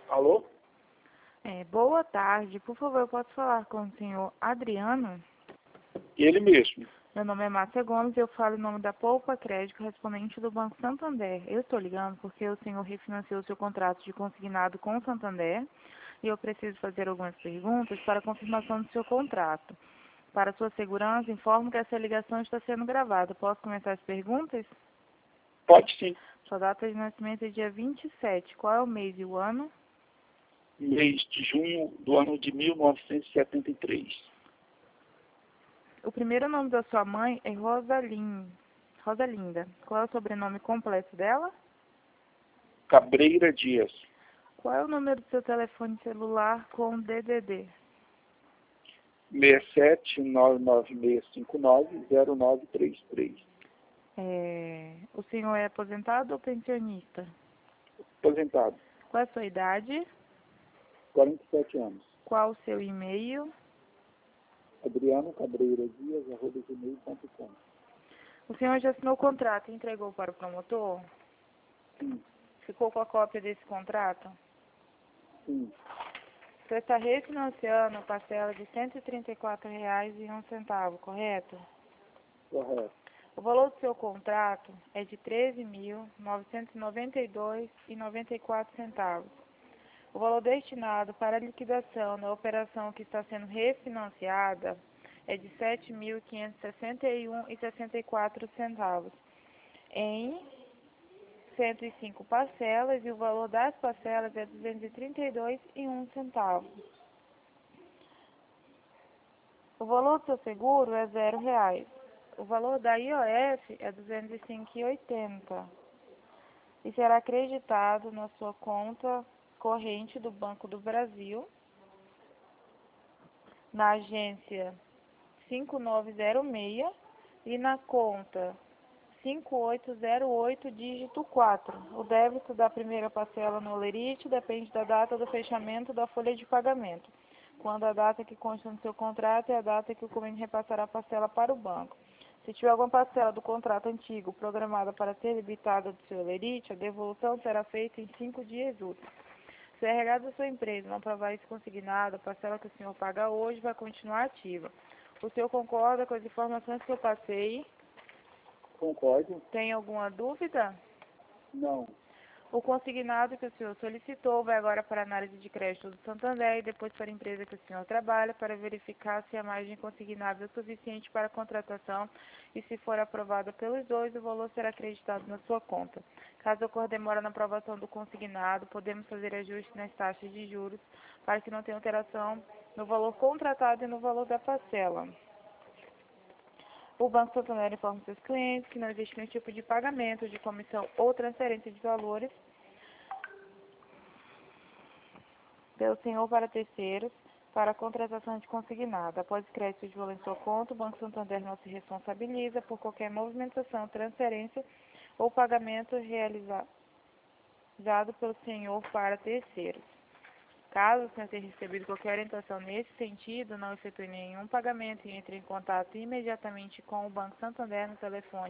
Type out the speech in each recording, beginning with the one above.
Alô? Boa tarde. Por favor, eu posso falar com o senhor Adriano? Ele mesmo. Meu nome é Márcia Gomes e eu falo em nome da Poupa Crédito, correspondente do Banco Santander. Eu estou ligando porque o senhor refinanciou seu contrato de consignado com o Santander e eu preciso fazer algumas perguntas para a confirmação do seu contrato. Para sua segurança, informo que essa ligação está sendo gravada. Posso começar as perguntas? Pode sim. Sua data de nascimento é dia 27. Qual é o mês e o ano? Mês de junho do ano de 1973. O primeiro nome da sua mãe é Rosalinda. Qual é o sobrenome completo dela? Cabreira Dias. Qual é o número do seu telefone celular com DDD? 67996590933. O senhor é aposentado ou pensionista? Aposentado. Qual é a sua idade? 47 anos. Qual o seu e-mail? adrianocabreiradias@gmail.com. O senhor já assinou o contrato e entregou para o promotor? Sim, Ficou com a cópia desse contrato? sim, Você está refinanciando a parcela de R$ 134,01, correto? correto. O valor do seu contrato é de R$ 13.992,94. O valor destinado para a liquidação da operação que está sendo refinanciada é de R$ 7.561,64 em 105 parcelas e o valor das parcelas é R$ 232,01. O valor do seu seguro é R$ 0. O valor da IOF é R$ 205,80 e será acreditado na sua conta corrente do Banco do Brasil, na agência 5906 e na conta 5808, dígito 4. O débito da primeira parcela no Olerite depende da data do fechamento da folha de pagamento, quando a data que consta no seu contrato é a data que o cliente repassará a parcela para o banco. Se tiver alguma parcela do contrato antigo programada para ser debitada do seu Olerite, a devolução será feita em 5 dias úteis. Se a RH da sua empresa não aprovar esse consignado, a parcela que o senhor paga hoje vai continuar ativa. O senhor concorda com as informações que eu passei? Concordo? Tem alguma dúvida? Não. O consignado que o senhor solicitou vai agora para a análise de crédito do Santander e depois para a empresa que o senhor trabalha para verificar se a margem consignável é suficiente para a contratação e, se for aprovada pelos dois, o valor será acreditado na sua conta. Caso ocorra demora na aprovação do consignado, podemos fazer ajustes nas taxas de juros para que não tenha alteração no valor contratado e no valor da parcela. O Banco Santander informa seus clientes que não existe nenhum tipo de pagamento, de comissão ou transferência de valores pelo senhor para terceiros para a contratação de consignado. Após o crédito de valor em sua conta, o Banco Santander não se responsabiliza por qualquer movimentação, transferência ou pagamento realizado pelo senhor para terceiros. Caso o senhor tenha recebido qualquer orientação nesse sentido, não efetue nenhum pagamento e entre em contato imediatamente com o Banco Santander no telefone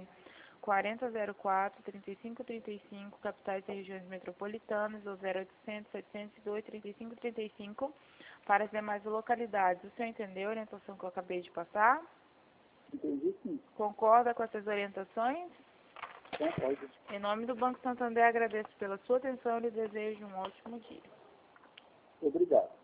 4004-3535, capitais e regiões metropolitanas, ou 0800-702-3535, para as demais localidades. O senhor entendeu a orientação que eu acabei de passar? Entendi, sim. Concorda com essas orientações? Concordo. Em nome do Banco Santander, agradeço pela sua atenção e lhe desejo um ótimo dia. Obrigado.